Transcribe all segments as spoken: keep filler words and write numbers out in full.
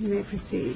You may proceed.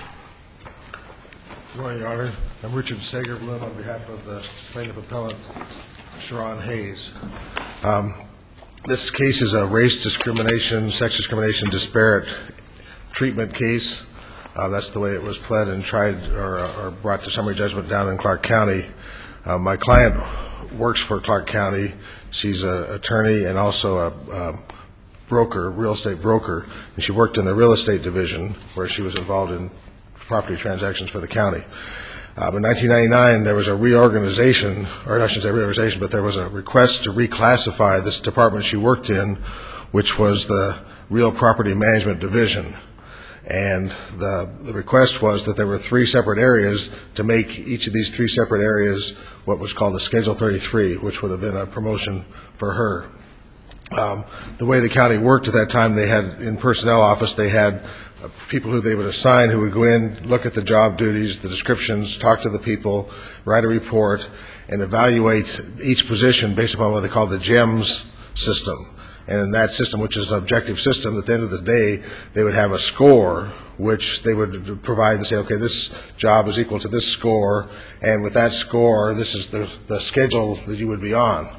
Good morning, Your Honor. I'm Richard Sager-Bloom on behalf of the plaintiff appellant, Sharon Hayes. Um, this case is a race discrimination, sex discrimination, disparate treatment case. Uh, that's the way it was pled and tried or, or brought to summary judgment down in Clark County. Uh, my client works for Clark County. She's an attorney and also a, a broker, real estate broker, and she worked in the real estate division where she was involved in property transactions for the county. Uh, in nineteen ninety-nine, there was a reorganization, or I shouldn't say reorganization, but there was a request to reclassify this department she worked in, which was the Real Property Management Division. And the, the request was that there were three separate areas to make each of these three separate areas what was called a Schedule thirty-three, which would have been a promotion for her. Um, the way the county worked at that time, they had, in personnel office, they had uh, people who they would assign who would go in, look at the job duties, the descriptions, talk to the people, write a report, and evaluate each position based upon what they call the GEMS system. And in that system, which is an objective system, at the end of the day, they would have a score, which they would provide and say, okay, this job is equal to this score, and with that score, this is the, the schedule that you would be on.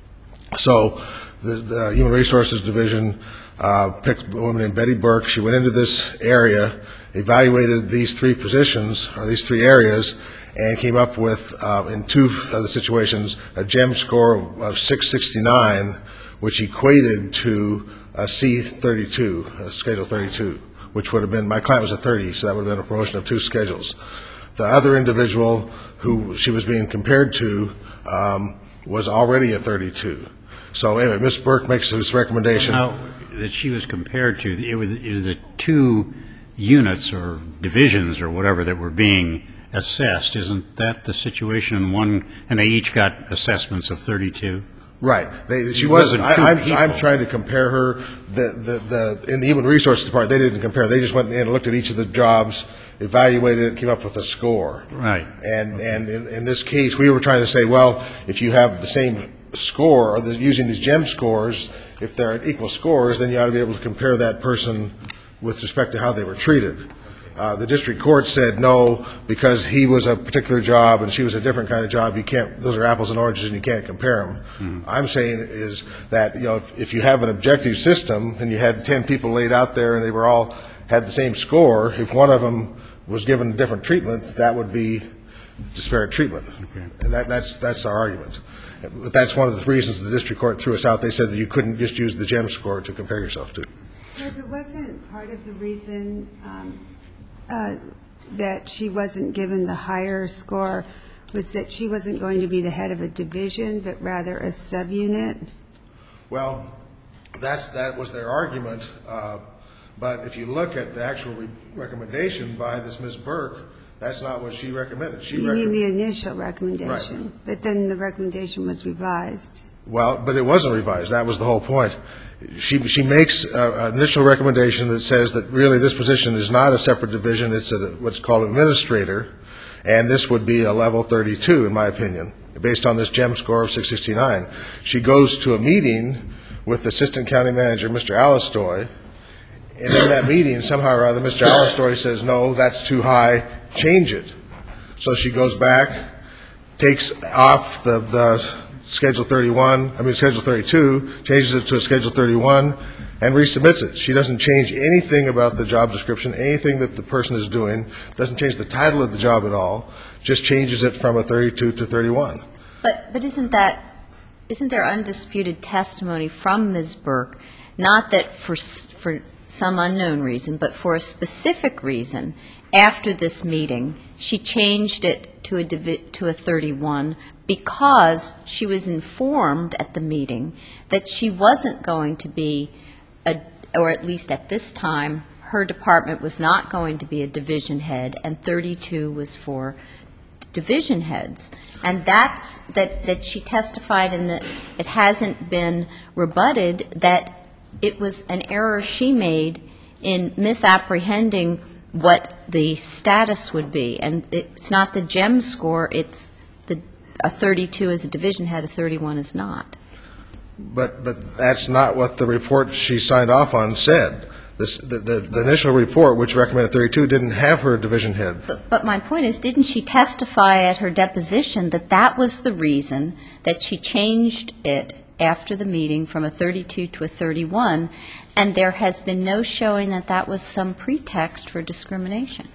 So the, the Human Resources Division uh, picked a woman named Betty Burke. She went into this area, evaluated these three positions, or these three areas, and came up with, uh, in two of the situations, a GEM score of six sixty-nine, which equated to a C thirty-two, a Schedule thirty-two, which would have been, my client was a thirty, so that would have been a promotion of two schedules. The other individual who she was being compared to um, was already a thirty-two. So anyway, Miz Burke makes this recommendation. Now, that she was compared to, it was, it was the two units or divisions or whatever that were being assessed. Isn't that the situation in one, and they each got assessments of thirty-two? Right. They, she It wasn't. wasn't two I, I'm, people. I'm trying to compare her. The, the, the, in the Human Resources Department, they didn't compare. They just went in and looked at each of the jobs, evaluated it, came up with a score. Right. And and in, in this case, we were trying to say, well, if you have the same score, or the, using these GEM scores, if they're equal scores, then you ought to be able to compare that person with respect to how they were treated. Uh, the district court said no, because he was a particular job and she was a different kind of job. You can't; those are apples and oranges, and you can't compare them. Mm-hmm. I'm saying is that, you know, if, if you have an objective system and you had ten people laid out there and they were all had the same score, if one of them was given a different treatment, that would be disparate treatment. Okay. And that, that's that's our argument. But that's one of the reasons the district court threw us out. They said that you couldn't just use the GEM score to compare yourself to. But it wasn't part of the reason um, uh, that she wasn't given the higher score was that she wasn't going to be the head of a division, but rather a subunit? Well, that's that was their argument. Uh, but if you look at the actual re- recommendation by this Miz Burke, that's not what she recommended. She You rec- mean the initial recommendation, Right. but then the recommendation was revised. Well, but it wasn't revised. That was the whole point. She she makes a, an initial recommendation that says that really this position is not a separate division. It's a, what's called administrator, and this would be a level thirty-two, in my opinion, based on this GEM score of six sixty-nine. She goes to a meeting with the assistant county manager, Mister Alistoy, and in that meeting, somehow or other, Mister Alistoy says, no, that's too high, change it. So she goes back, takes off the, the Schedule thirty-one, I mean Schedule thirty-two, changes it to a Schedule thirty-one, and resubmits it. She doesn't change anything about the job description, anything that the person is doing, doesn't change the title of the job at all, just changes it from a thirty-two to thirty-one. But but isn't that isn't there undisputed testimony from Miz Burke, not that for for some unknown reason, but for a specific reason, after this meeting, she changed it to a divi- to a thirty-one because she was informed at the meeting that she wasn't going to be a, or at least at this time, her department was not going to be a division head, and thirty-two was for division heads. And that's, that, that she testified, and that it hasn't been rebutted, that it was an error she made in misapprehending what the status would be. And it's not the GEM score, it's the, a thirty-two is a division head, a thirty-one is not. But but that's not what the report she signed off on said. The This, the, the, the initial report, which recommended thirty-two, didn't have her division head. But, but my point is, didn't she testify at her deposition that that was the reason that she changed it after the meeting from a thirty-two to a thirty-one, and there has been no showing that that was some pretext for discrimination?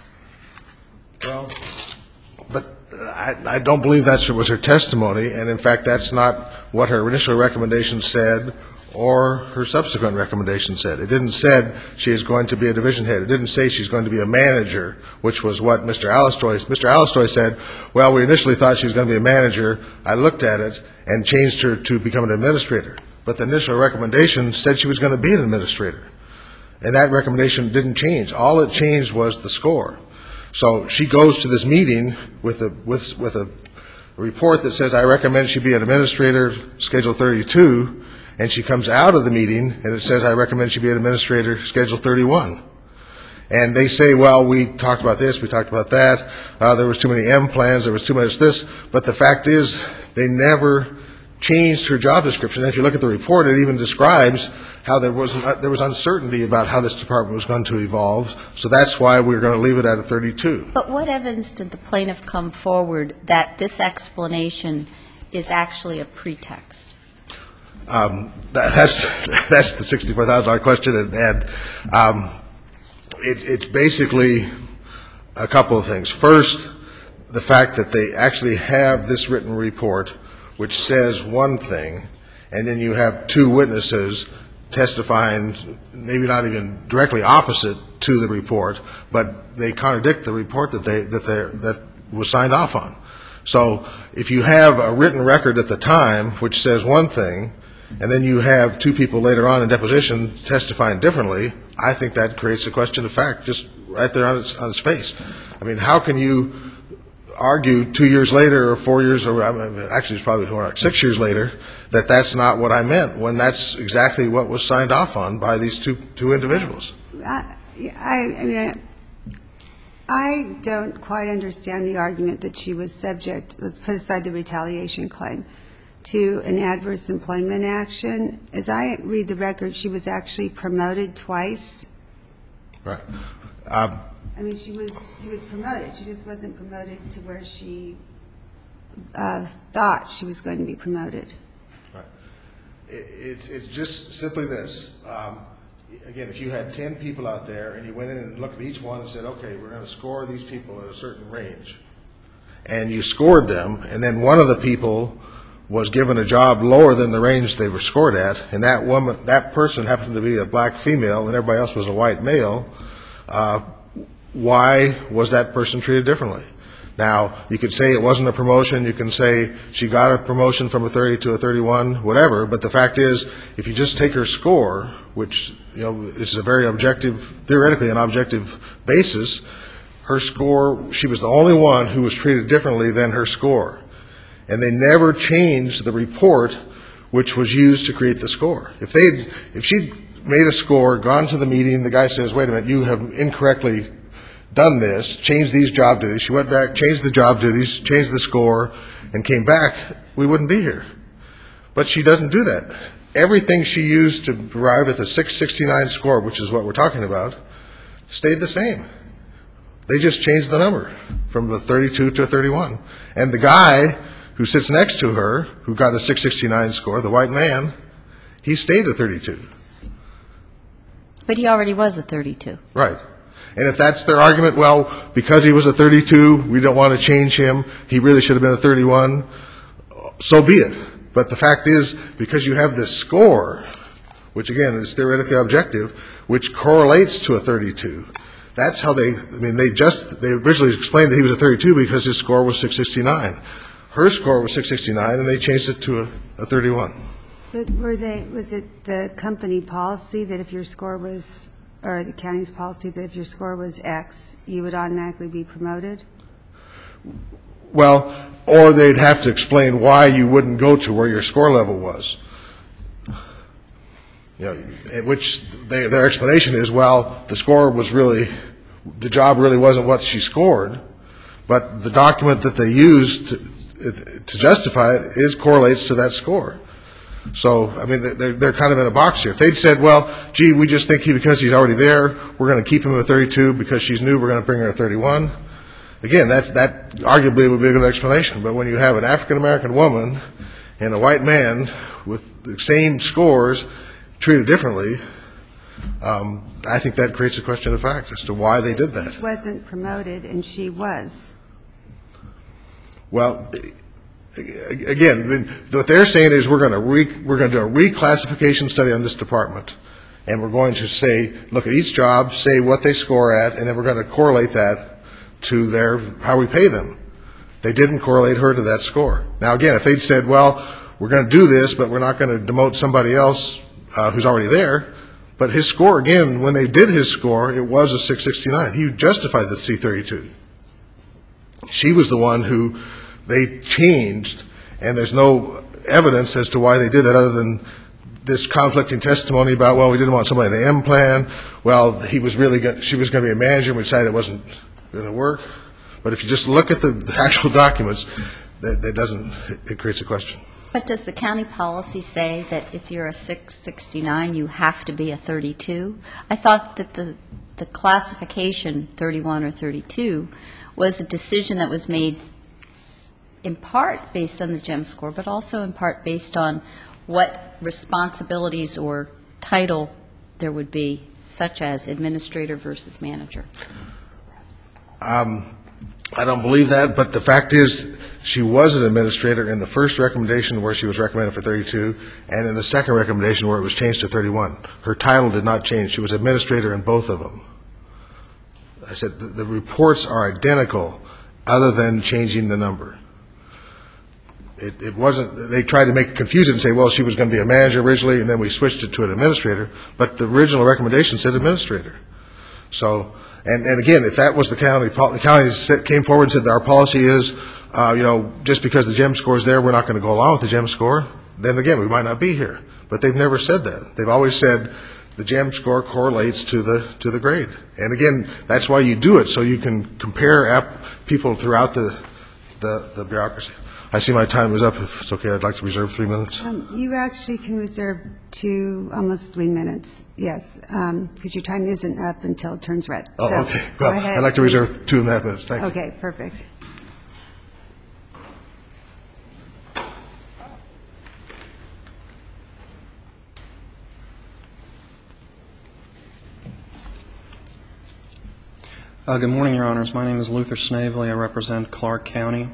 Well, but I, I don't believe that was her testimony, and in fact, that's not what her initial recommendation said or her subsequent recommendation said. It didn't say she is going to be a division head. It didn't say she's going to be a manager, which was what Mister Allistoy, Mister Allistoy said, well, we initially thought she was going to be a manager. I looked at it and changed her to become an administrator. But the initial recommendation said she was going to be an administrator. And that recommendation didn't change. All it changed was the score. So she goes to this meeting with a, with, with a report that says, I recommend she be an administrator, schedule thirty-two, and she comes out of the meeting and it says, I recommend she be an administrator, schedule thirty-one. And they say, well, we talked about this, we talked about that, uh, there was too many M plans, there was too much this, but the fact is, they never changed her job description. And if you look at the report, it even describes how there was, uh, there was uncertainty about how this department was going to evolve, so that's why we're going to leave it at a thirty-two. But what evidence did the plaintiff come forward that this explanation is actually a pretext? Um, that, that's that's the sixty-four thousand dollar question, and, and um, it, it's basically a couple of things. First, the fact that they actually have this written report which says one thing, and then you have two witnesses testifying, maybe not even directly opposite to the report, but they contradict the report that they that they that was signed off on. So if you have a written record at the time which says one thing, and then you have two people later on in deposition testifying differently, I think that creates a question of fact just right there on its, on its face. I mean, how can you argue two years later or four years, or I mean, actually it's probably more like six years later, that that's not what I meant, when that's exactly what was signed off on by these two, two individuals? I, I, I mean, I, I don't quite understand the argument that she was subject, let's put aside the retaliation claim, to an adverse employment action. As I read the record, she was actually promoted twice. Right. Um, I mean, she was she was promoted. She just wasn't promoted to where she uh, thought she was going to be promoted. Right. It, it's it's just simply this. Um, again, if you had ten people out there and you went in and looked at each one and said, okay, we're going to score these people at a certain range, and you scored them, and then one of the people was given a job lower than the range they were scored at, and that woman, that person happened to be a black female, and everybody else was a white male, uh, why was that person treated differently? Now, you could say it wasn't a promotion, you can say she got a promotion from a thirty to a thirty-one, whatever, but the fact is, if you just take her score, which, you know, is a very objective, theoretically an objective basis, her score, she was the only one who was treated differently than her score. And they never changed the report which was used to create the score. If they, if she'd made a score, gone to the meeting, the guy says, wait a minute, you have incorrectly done this, changed these job duties, she went back, changed the job duties, changed the score, and came back, we wouldn't be here. But she doesn't do that. Everything she used to arrive at the six sixty-nine score, which is what we're talking about, stayed the same. They just changed the number from a thirty-two to a thirty-one. And the guy who sits next to her, who got a six sixty-nine score, the white man, he stayed at thirty-two. But he already was a thirty-two. Right. And if that's their argument, well, because he was a thirty-two, we don't want to change him, he really should have been a thirty-one, so be it. But the fact is, because you have this score, which again is theoretically objective, which correlates to a thirty-two, that's how they, I mean, they just, they originally explained that he was a thirty-two because his score was six sixty-nine. Her score was six sixty-nine, and they changed it to a, a thirty-one. But were they, was it the company policy that if your score was, or the county's policy that if your score was X, you would automatically be promoted? Well, or they'd have to explain why you wouldn't go to where your score level was. You know, which they, their explanation is, well, the score was really, the job really wasn't what she scored, but the document that they used to, to justify it is correlates to that score. So, I mean, they're, they're kind of in a box here. If they'd said, well, gee, we just think he, because he's already there, we're going to keep him at thirty-two. Because she's new, we're going to bring her at thirty-one. Again, that's, that arguably would be a good explanation. But when you have an African-American woman and a white man with the same scores treated differently, um, I think that creates a question of fact as to why they did that. He wasn't promoted, and she was. Well, again, what they're saying is we're going to re, we're going to do a reclassification study on this department, and we're going to say, look at each job, say what they score at, and then we're going to correlate that to their how we pay them. They didn't correlate her to that score. Now, again, if they'd said, well, we're going to do this, but we're not going to demote somebody else uh, who's already there, but his score, again, when they did his score, it was a six sixty-nine. He justified the C thirty-two. She was the one who they changed, and there's no evidence as to why they did that other than this conflicting testimony about, well, we didn't want somebody in the M plan. Well, he was really going, she was going to be a manager, and we decided it wasn't going to work. But if you just look at the, the actual documents, that, that doesn't, it, it creates a question. But does the county policy say that if you're a six sixty-nine, you have to be a thirty-two? I thought that the, the classification, thirty-one or thirty-two, was a decision that was made in part based on the GEM score, but also in part based on what responsibilities or title there would be, such as administrator versus manager. Um, I don't believe that, but the fact is she was an administrator in the first recommendation where she was recommended for thirty-two, and in the second recommendation where it was changed to thirty-one. Her title did not change. She was administrator in both of them. I said the, the reports are identical other than changing the number. It, it wasn't, they tried to make it confusing and say, well, she was going to be a manager originally, and then we switched it to an administrator, but the original recommendation said administrator. So, and, and again, if that was the county, the county came forward and said that our policy is, uh, you know, just because the GEM score is there, we're not going to go along with the GEM score, then again, we might not be here. But they've never said that. They've always said the GEM score correlates to the to the grade. And again, that's why you do it, so you can compare app people throughout the, the, the bureaucracy. I see my time is up. If it's okay, I'd like to reserve three minutes. Um, you actually can reserve two, almost three minutes, yes, because um, your time isn't up until it turns red. Oh, so okay. Go Well, ahead. I'd like to reserve two and a half minutes. Thank you. Okay, perfect. Uh, good morning, Your Honors. My name is Luther Snavely. I represent Clark County.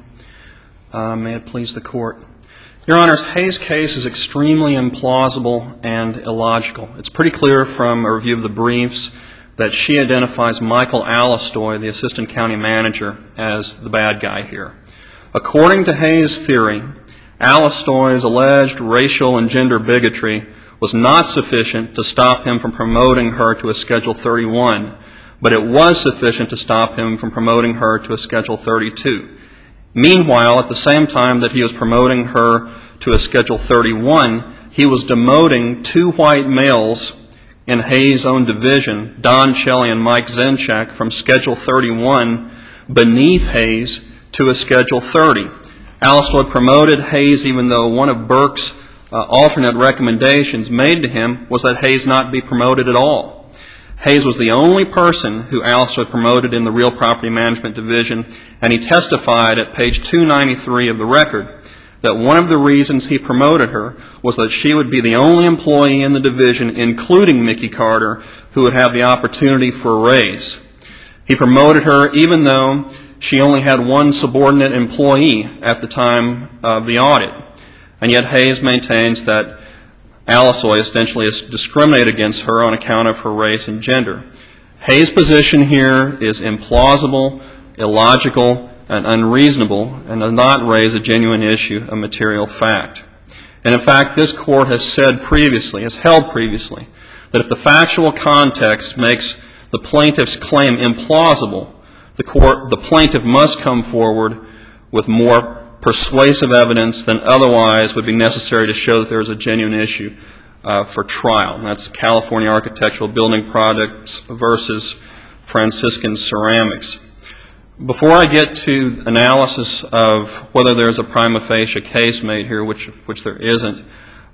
Uh, may it please the Court. Your Honors, Hayes' case is extremely implausible and illogical. It's pretty clear from a review of the briefs that she identifies Michael Alistoy, the Assistant County Manager, as the bad guy here. According to Hayes' theory, Alistoy's alleged racial and gender bigotry was not sufficient to stop him from promoting her to a Schedule thirty-one, but it was sufficient to stop him from promoting her to a Schedule thirty-two. Meanwhile, at the same time that he was promoting her to a Schedule thirty-one, he was demoting two white males in Hayes' own division, Don Shelley and Mike Zenchak, from Schedule thirty-one beneath Hayes to a Schedule thirty. Alistoy promoted Hayes even though one of Burke's uh, alternate recommendations made to him was that Hayes not be promoted at all. Hayes was the only person who Alistoy promoted in the Real Property Management Division, and he testified at page two ninety-three of the record that one of the reasons he promoted her was that she would be the only employee in the division, including Mickey Carter, who would have the opportunity for a raise. He promoted her even though she only had one subordinate employee at the time of the audit. And yet Hayes maintains that Alistoy essentially discriminated against her on account of her race and gender. Hayes' position here is implausible, illogical, and unreasonable, and does not raise a genuine issue of material fact. And in fact, this Court has said previously, has held previously, that if the factual context makes the plaintiff's claim implausible, the court, the plaintiff must come forward with more persuasive evidence than otherwise would be necessary to show that there is a genuine issue uh, for trial. And that's California Architectural Building Products versus Franciscan Ceramics. Before I get to analysis of whether there's a prima facie case made here, which which there isn't,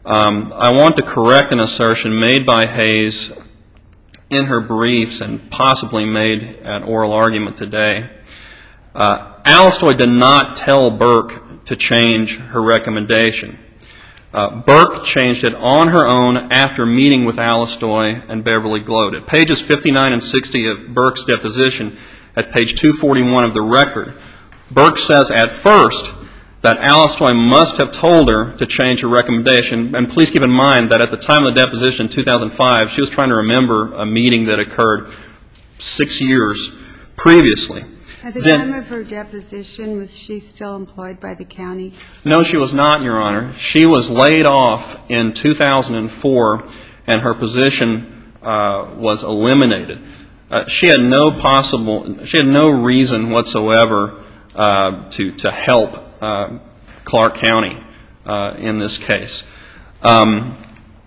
Um, I want to correct an assertion made by Hayes in her briefs and possibly made at oral argument today. Uh, Alice Toy did not tell Burke to change her recommendation. Uh, Burke changed it on her own after meeting with Alice Toy and Beverly Gload. At pages fifty-nine and sixty of Burke's deposition, at page two forty-one of the record, Burke says at first that Alice Toy must have told her to change her recommendation. And please keep in mind that at the time of the deposition in two thousand five, she was trying to remember a meeting that occurred six years previously. At the Then, time of her deposition, was she still employed by the county? No, she was not, Your Honor. She was laid off in two thousand four, and her position uh, was eliminated. Uh, she had no possible, she had no reason whatsoever uh, to to help uh, Clark County uh, in this case. Um,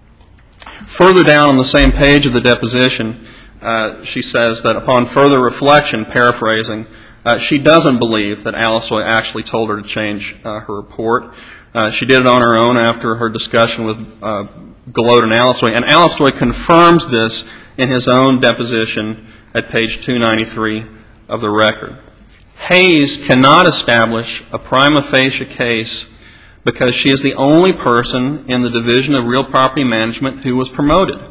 further down on the same page of the deposition, uh, she says that upon further reflection, paraphrasing, Uh, she doesn't believe that Alice Toy actually told her to change uh, her report. Uh, she did it on her own after her discussion with uh, Gload and Alice Toy. And Alice Toy confirms this in his own deposition at page two ninety-three of the record. Hayes cannot establish a prima facie case because she is the only person in the Division of Real Property Management who was promoted.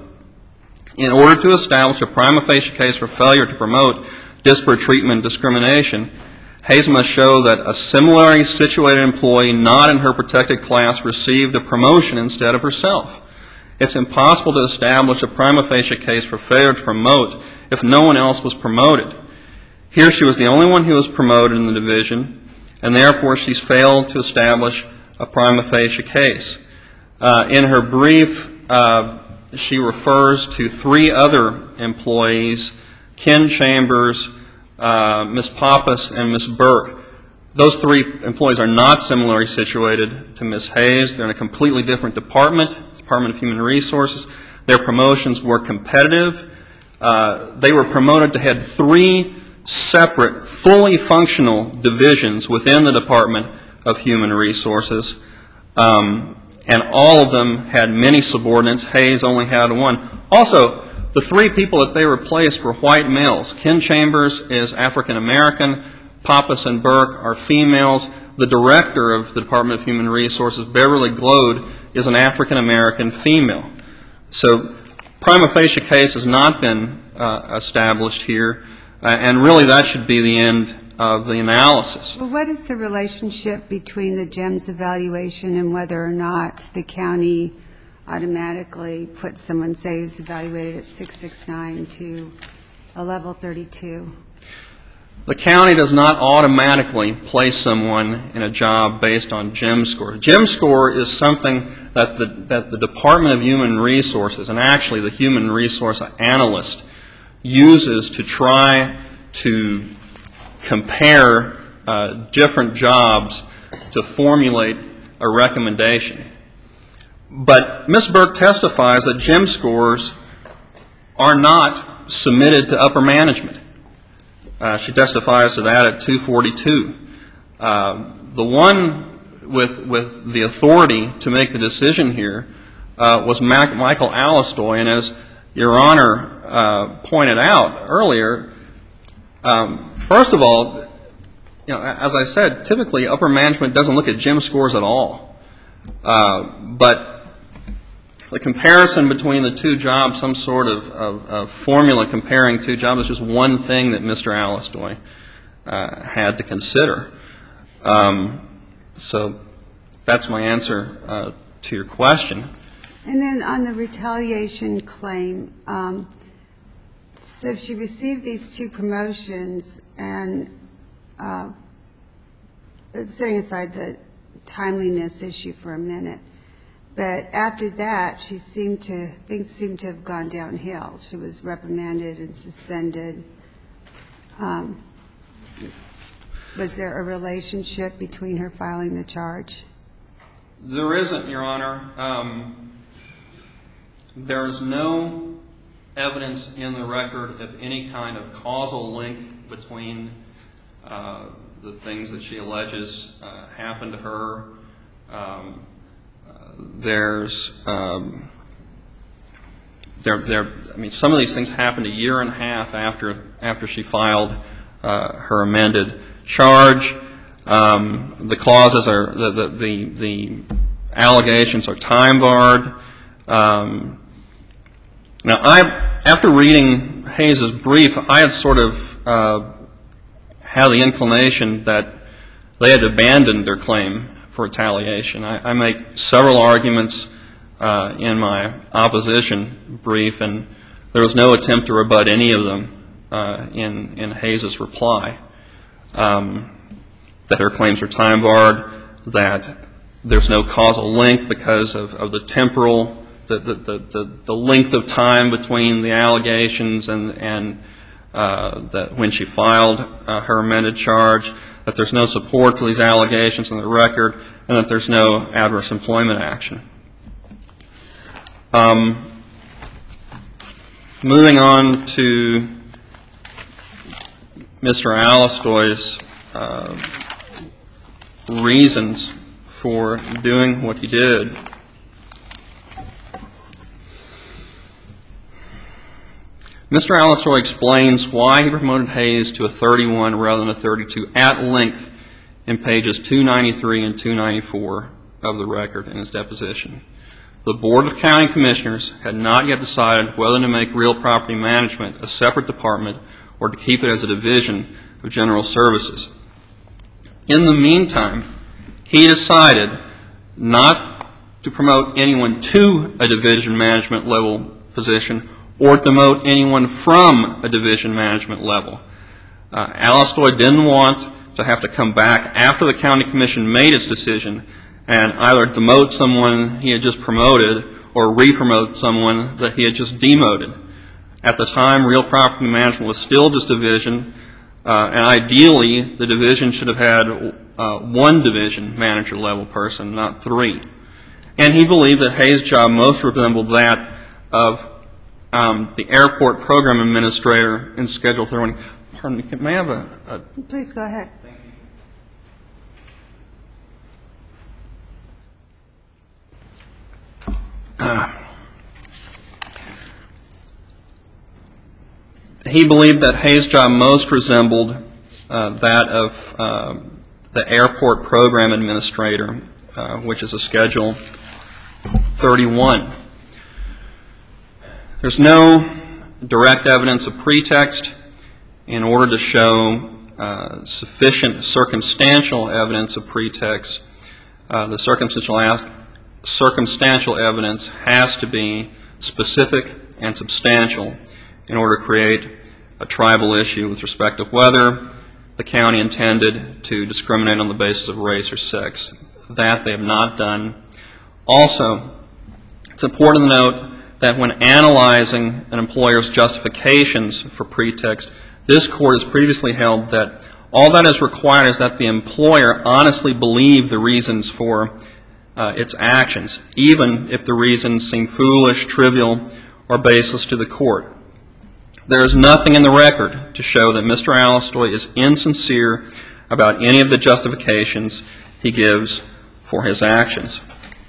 In order to establish a prima facie case for failure to promote disparate treatment and discrimination, Hayes must show that a similarly situated employee not in her protected class received a promotion instead of herself. It's impossible to establish a prima facie case for failure to promote if no one else was promoted. Here she was the only one who was promoted in the division, and therefore she's failed to establish a prima facie case. Uh, in her brief, uh, she refers to three other employees, Ken Chambers, uh, Miz Pappas, and Miz Burke. Those three employees are not similarly situated to Miz Hayes. They're in a completely different department, Department of Human Resources. Their promotions were competitive. Uh, they were promoted to head three separate, fully functional divisions within the Department of Human Resources, um, and all of them had many subordinates. Hayes only had one. Also, the three people that they replaced were white males. Ken Chambers is African American. Pappas and Burke are females. The director of the Department of Human Resources, Beverly Gload, is an African American female. So prima facie case has not been uh, established here, uh, and really that should be the end of the analysis. Well, what is the relationship between the GEMS evaluation and whether or not the county automatically put someone, say, who's evaluated at six six nine to a level thirty-two? The county does not automatically place someone in a job based on GEMS score. GEMS score is something that the, that the Department of Human Resources, and actually the human resource analyst, uses to try to compare uh, different jobs to formulate a recommendation. But Miz Burke testifies that GEMS scores are not submitted to upper management. Uh, she testifies to that at two forty-two. Uh, the one with with the authority to make the decision here uh, was Mac, Michael Alistoy, and as Your Honor uh, pointed out earlier, um, first of all, you know, as I said, typically upper management doesn't look at GEMS scores at all. Uh, but the comparison between the two jobs, some sort of, of, of formula comparing two jobs, is just one thing that Mister Alistoy uh, had to consider. Um, so that's my answer uh, to your question. And then on the retaliation claim, um, so she received these two promotions, and uh, setting aside the timeliness issue for a minute, but after that, she seemed to, things seemed to have gone downhill. She was reprimanded and suspended. Um, was there a relationship between her filing the charge? There isn't, Your Honor. Um, there is no evidence in the record of any kind of causal link between uh, the things that she alleges uh, happened to her. Um, there's, um, there, there, I mean, some of these things happened a year and a half after, after she filed uh, her amended charge. Um, the clauses are, the, the, the, the allegations are time barred. Um, now, I, after reading Hayes's brief, I had sort of uh, had the inclination that they had abandoned their claim for retaliation. I, I make several arguments uh, in my opposition brief, and there was no attempt to rebut any of them uh, in, in Hayes's reply. Um, that her claims are time barred, that there's no causal link because of, of the temporal, the, the, the, the length of time between the allegations and, and uh, that when she filed uh, her amended charge, that there's no support for these allegations in the record, and that there's no adverse employment action. Um, moving on to Mister Alastoy's uh, reasons for doing what he did. Mister Alastoy explains why he promoted Hayes to a thirty-one rather than a thirty-two at length in pages two ninety-three and two ninety-four of the record in his deposition. The Board of County Commissioners had not yet decided whether to make real property management a separate department or to keep it as a division of general services. In the meantime, he decided not to promote anyone to a division management level position or to demote anyone from a division management level. Uh, Alastoy didn't want to have to come back after the county commission made its decision and either demote someone he had just promoted or re-promote someone that he had just demoted. At the time, real property management was still just division, uh, and ideally the division should have had uh, one division manager level person, not three. And he believed that Hayes' job most resembled that of um, the airport program administrator in Schedule thirty-one. Pardon me, may I have a... a Please go ahead. Uh, he believed that Hayes' job most resembled uh, that of uh, the airport program administrator, uh, which is a Schedule thirty-one. There's no direct evidence of pretext. In order to show uh, sufficient circumstantial evidence of pretext, uh, the circumstantial aspect circumstantial evidence has to be specific and substantial in order to create a tribal issue with respect to whether the county intended to discriminate on the basis of race or sex. That they have not done. Also, it's important to note that when analyzing an employer's justifications for pretext, this court has previously held that all that is required is that the employer honestly believe the reasons for Uh, its actions, even if the reasons seem foolish, trivial, or baseless to the court. There is nothing in the record to show that Mister Alastoy is insincere about any of the justifications he gives for his actions.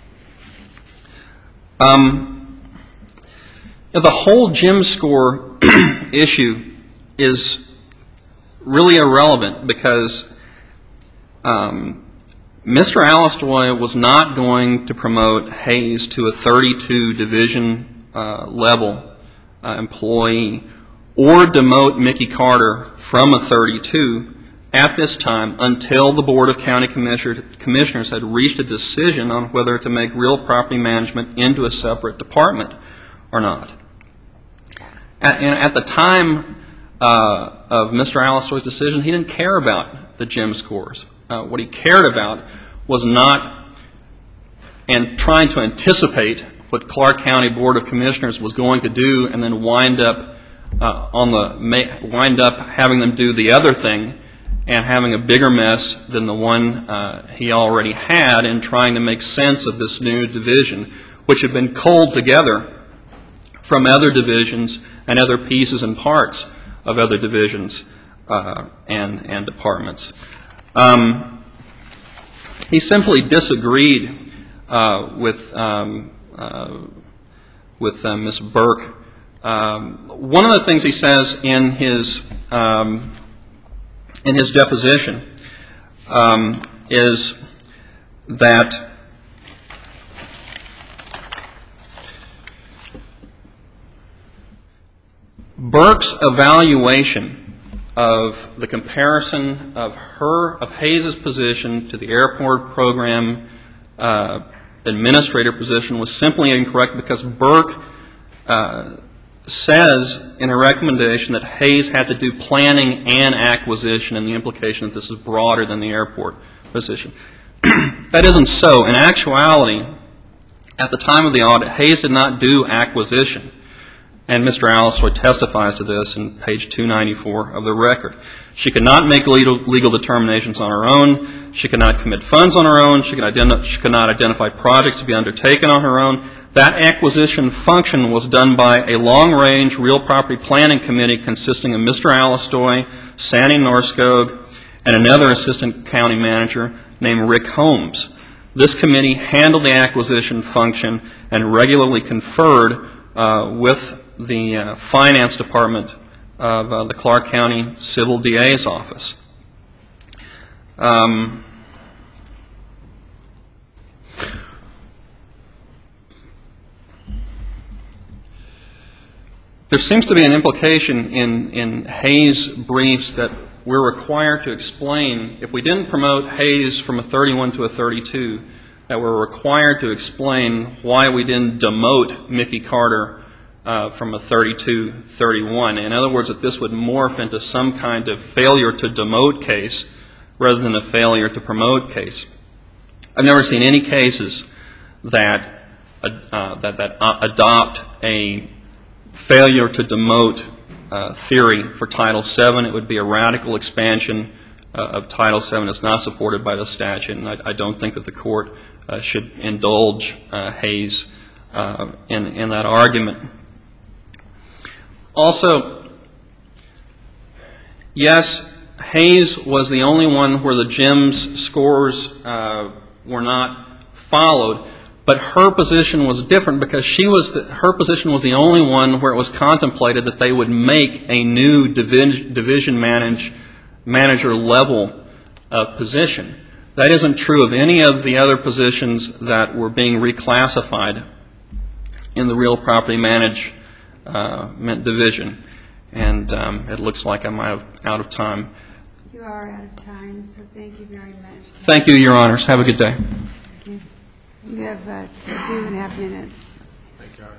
Um, the whole Jim score issue is really irrelevant because um, Mister Alastoy was not going to promote Hayes to a thirty-two division uh, level uh, employee or demote Mickey Carter from a thirty-two at this time until the Board of County Commissioners had reached a decision on whether to make real property management into a separate department or not. At, at the time uh, of Mister Alastoy's decision, he didn't care about the Jim scores. Uh, what he cared about was not and trying to anticipate what Clark County Board of Commissioners was going to do and then wind up uh, on the wind up having them do the other thing and having a bigger mess than the one uh, he already had in trying to make sense of this new division, which had been culled together from other divisions and other pieces and parts of other divisions uh, and, and departments. Um, he simply disagreed uh, with um, uh, with uh, Miz Burke. Um, one of the things he says in his um, in his deposition um, is that Burke's evaluation of the comparison of her, of Hayes' position to the airport program uh, administrator position was simply incorrect because Burke uh, says in a recommendation that Hayes had to do planning and acquisition, and the implication that this is broader than the airport position. That isn't so. In actuality, at the time of the audit, Hayes did not do acquisition. And Mister Allisoy testifies to this in page two ninety-four of the record. She could not make legal, legal determinations on her own. She could not commit funds on her own. She could, identi- she could not identify projects to be undertaken on her own. That acquisition function was done by a long-range real property planning committee consisting of Mister Allisoy, Sandy Norskog, and another assistant county manager named Rick Holmes. This committee handled the acquisition function and regularly conferred uh, with the uh, finance department of uh, the Clark County Civil D A's office. Um, there seems to be an implication in, in Hayes' briefs that we're required to explain, if we didn't promote Hayes from a thirty-one to a thirty-two, that we're required to explain why we didn't demote Mickey Carter Uh, from a thirty-two thirty-one. In other words, that this would morph into some kind of failure to demote case rather than a failure to promote case. I've never seen any cases that uh, uh, that, that uh, adopt a failure to demote uh, theory for Title seven. It would be a radical expansion uh, of Title seven. It's not supported by the statute, and I, I don't think that the court uh, should indulge uh, Hayes uh, in, in that argument. Also, yes, Hayes was the only one where the G I M's scores uh, were not followed, but her position was different because she was the, her position was the only one where it was contemplated that they would make a new division, division manage, manager level uh, position. That isn't true of any of the other positions that were being reclassified in the real property management Uh, division, and um, it looks like I'm out of, out of time. You are out of time, so thank you very much. Thank you, Your Honors. Have a good day. Thank you. You have uh, two and a half minutes. Thank you,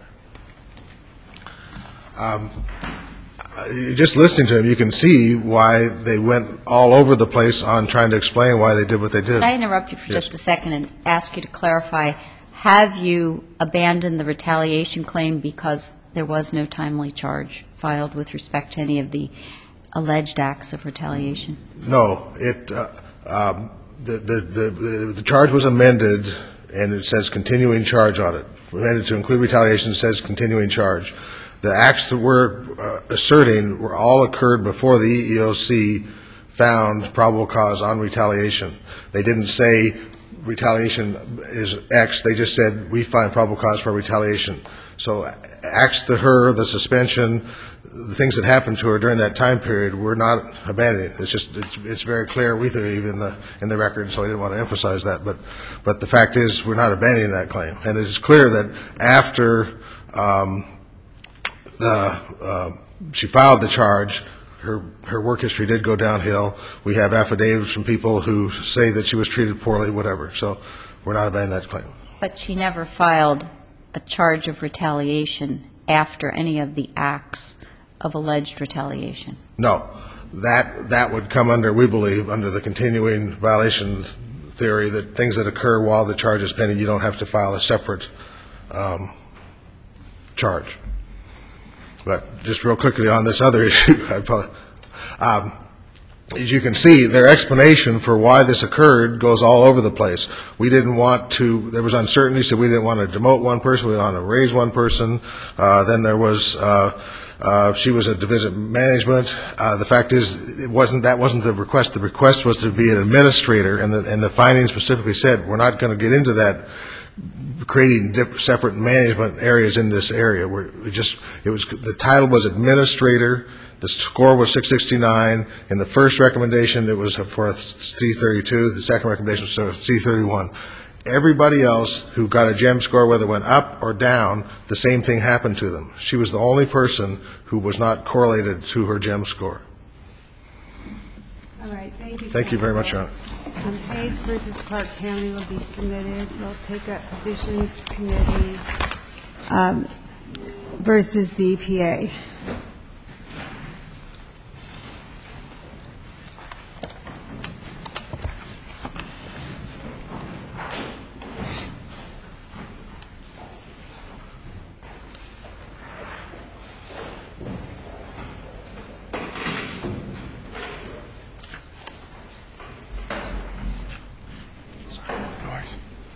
um, just listening to him, you can see why they went all over the place on trying to explain why they did what they did. Could I interrupt you for Yes. just a second and ask you to clarify, have you abandoned the retaliation claim because there was no timely charge filed with respect to any of the alleged acts of retaliation? No, it uh, um, the, the the the charge was amended, and it says continuing charge on it. Amended to include retaliation, says continuing charge. The acts that we're uh, asserting were all occurred before the E E O C found probable cause on retaliation. They didn't say retaliation is X. They just said we find probable cause for retaliation. So acts to her, the suspension, the things that happened to her during that time period, we're not abandoning. It's just it's, it's very clear, we believe, in the in the record. So I didn't want to emphasize that, but but the fact is we're not abandoning that claim, and it is clear that after um, the uh, she filed the charge, her her work history did go downhill. We have affidavits from people who say that she was treated poorly, whatever. So we're not abandoning that claim. But she never filed a charge of retaliation after any of the acts of alleged retaliation? No. That that would come under, we believe, under the continuing violation theory, that things that occur while the charge is pending, you don't have to file a separate um, charge. But just real quickly on this other issue, I probably, um, as you can see, their explanation for why this occurred goes all over the place. We didn't want to, there was uncertainty, so we didn't want to demote one person, we didn't want to raise one person. Uh, then there was, uh, uh, she was a division management. Uh, the fact is, it wasn't, that wasn't the request. The request was to be an administrator, and the, and the findings specifically said, we're not going to get into that creating diff- separate management areas in this area. Where it just, it was, the title was administrator, the score was six sixty-nine. In the first recommendation, it was for a C thirty-two. The second recommendation was a C thirty-one. Everybody else who got a GEM score, whether it went up or down, the same thing happened to them. She was the only person who was not correlated to her GEM score. All right, thank you. Thank you very much, Your Honor. Um, Hayes versus Clark County will be submitted. We'll take up Positions Committee um, versus the E P A.